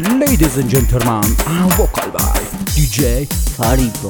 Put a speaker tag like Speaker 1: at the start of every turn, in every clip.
Speaker 1: Ladies and gentlemen, vocal by DJ Faribo.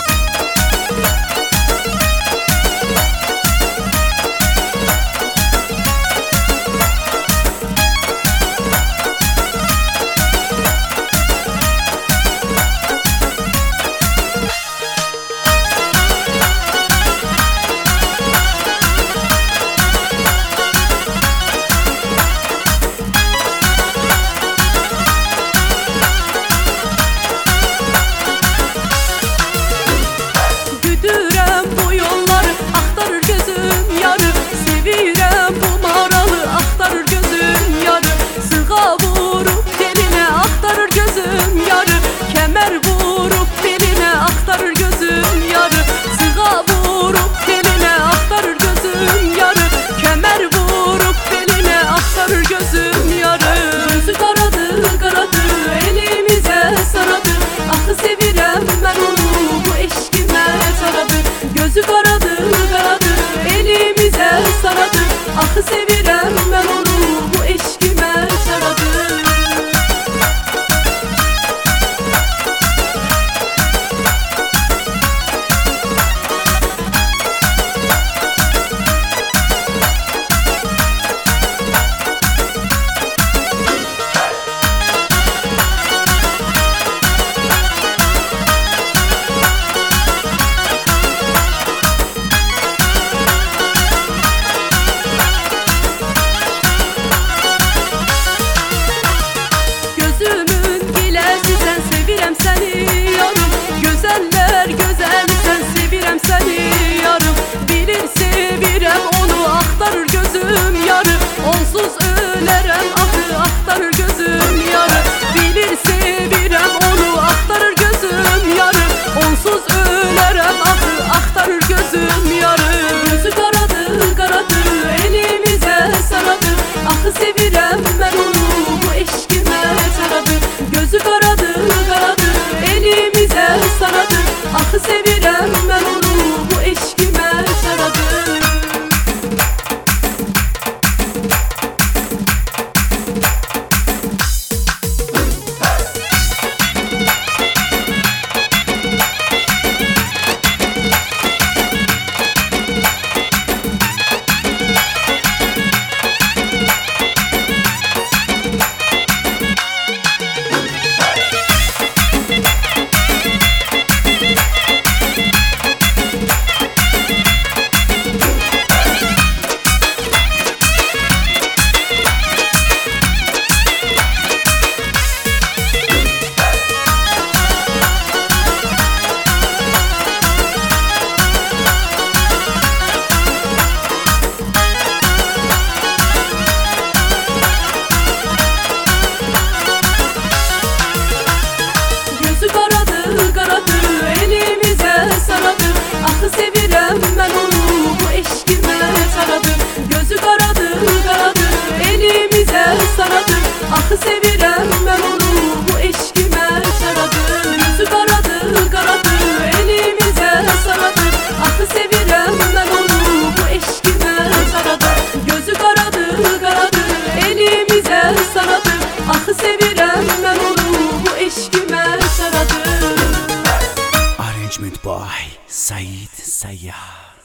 Speaker 2: Gözü karadı, karadı, elimize saradı. Ah sevirem ben onu, bu eşkime saradı. Seni yarım, güzeller güzeli sen, sevirem seni yarım. Bilir sevirem onu, aktarır gözüm yarı. Onsuz ölerem ahı, aktarır gözüm yarı. Bilir sevirem onu, aktarır gözüm yarı. Onsuz ölerem ahı, aktarır gözüm yarı. Gözü karadı, karadı, elimize saradı. Ahı sevirem ben onu, bu eşkime saradı. Gözü karadı, karadı, elimize saradı. Ah sevirem ben onu, bu eşkime saradı. Sevirem ben onu, bu eşkime saradı. Gözü karadı, karadı, elimize saradı. Ah sevirem ben onu, bu eşkime saradı. Gözü karadı, karadı, elimize saradı. Ah sevirem ben onu, bu eşkime saradı. Gözü karadı, karadı, elimize saradı. Ah sevirem ben onu, bu eşkime saradı.
Speaker 1: Arrangement by Said Sayyar.